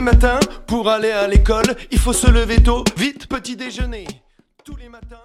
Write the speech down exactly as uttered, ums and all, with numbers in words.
matins, pour aller à l'école, il faut se lever tôt, vite petit déjeuner. Tous les matins.